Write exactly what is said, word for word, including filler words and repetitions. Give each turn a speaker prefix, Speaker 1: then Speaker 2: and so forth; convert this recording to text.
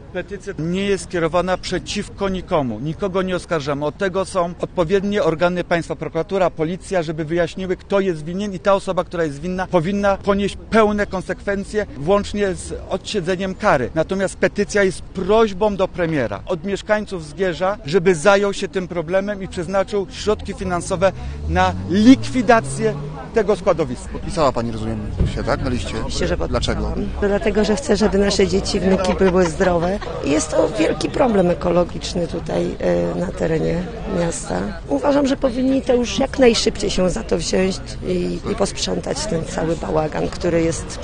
Speaker 1: Petycja nie jest skierowana przeciwko nikomu. Nikogo nie oskarżamy. Od tego są odpowiednie organy państwa, prokuratura, policja, żeby wyjaśniły, kto jest winien i ta osoba, która jest winna, powinna ponieść pełne konsekwencje, włącznie z odsiedzeniem kary. Natomiast petycja jest prośbą do premiera, od mieszkańców Zgierza, żeby zajął się tym problemem i przeznaczył środki finansowe na likwidację tego składowiska.
Speaker 2: Podpisała Pani, rozumiem, się, tak, na liście?
Speaker 3: Oczywiście, że
Speaker 2: Dlaczego?
Speaker 3: Dlatego, że chcę, żeby nasze dzieci, wnuki były zdrowe. I jest to wielki problem ekologiczny tutaj na terenie miasta. Uważam, że powinni to już jak najszybciej się za to wziąć i, i posprzątać ten cały bałagan, który jest